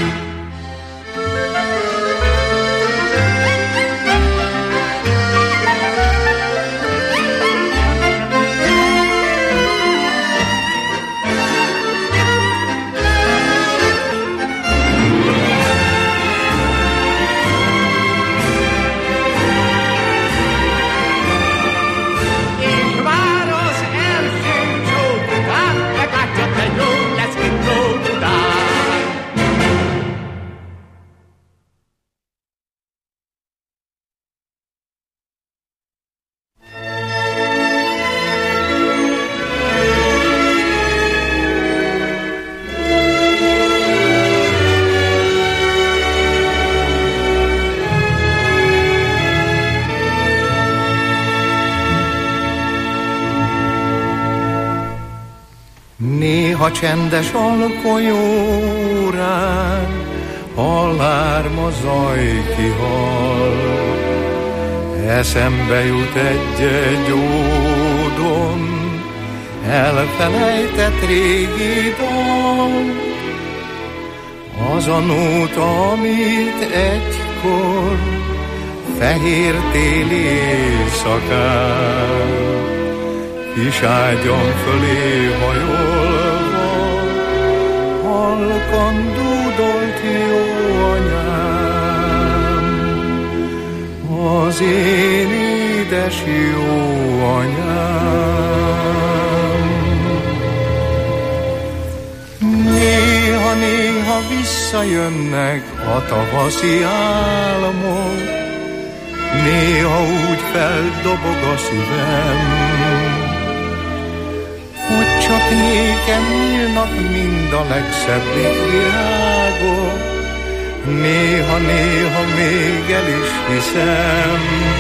Néha csendes alkonyórán halálma zaj kihal. Eszembe jut egy ódon elfelejtett régi dal. Az a nóta, amit egykor fehér téli éjszakán kis ágyam fölé hajolva halkan dúdolt jó anyám, az én édes jó anyám. Néha visszajönnek a tavaszi álmok, néha úgy feldobog a szívem, hogy csak nékem nyílnak mind a legszebbik virágok. Néha még el is hiszem,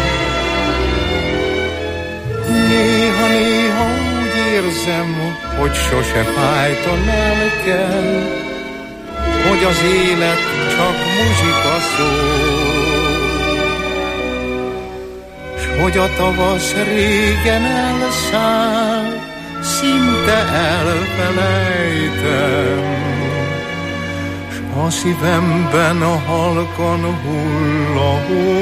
néha úgy érzem, hogy sose fájt a lelkem, hogy az élet csak muzsika szól, s hogy a tavasz régen elszáll, szinte elfelejtem, s a szívemben halkan hull a hó.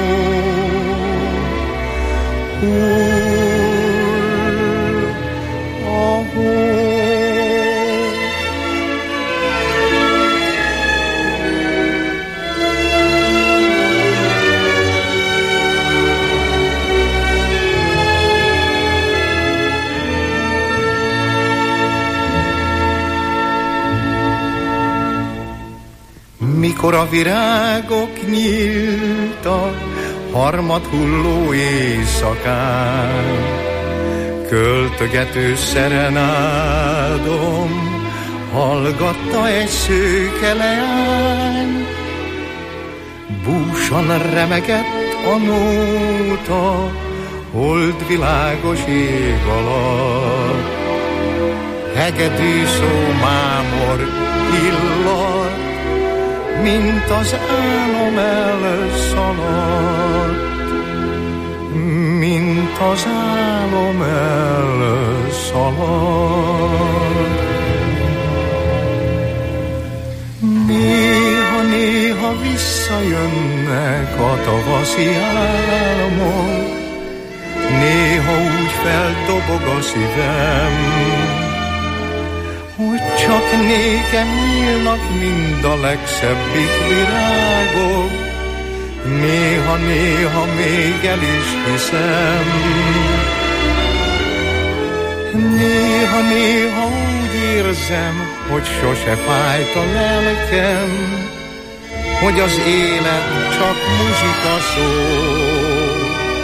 Mikor a virágok nyíltak harmadhulló éjszakán, költögető szerenádom hallgatta egy szőke leány. Búsan remegett a nóta holdvilágos ég alatt, hegedű szó mámor illat, mint az álom elszaladt, mint az álom elszaladt. Néha visszajönnek a tavaszi álmok, néha úgy feldobog a szívem, hogy csak nékem nyílnak mind a legszebbik virágok. Néha még el is hiszem, néha úgy érzem, hogy sose fájt a lelkem, hogy az élet csak muzsika szól,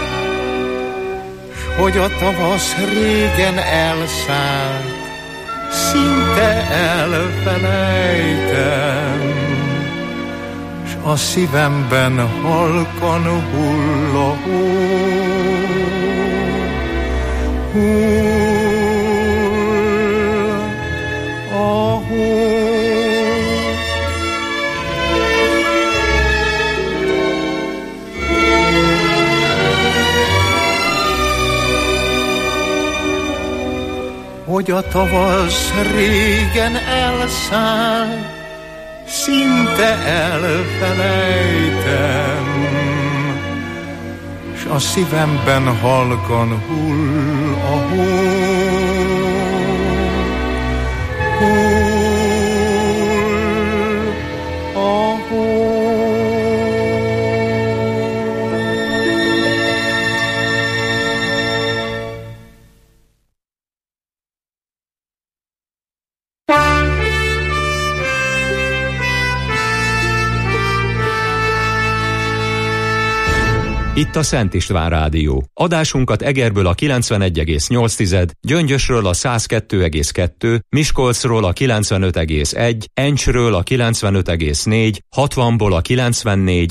s hogy a tavasz régen elszállt, szinte elfelejtem, s a szívemben halkan hull a hó. Hull a hó. Hogy a tavasz régen elszáll, szinte elfelejtem, s a szívemben halkan hull a hó. Hull a hó. Itt a Szent István Rádió. Adásunkat Egerből a 91,8, Gyöngyösről a 102,2, Miskolcról a 95,1, Encsről a 95,4, 60-ból a 94,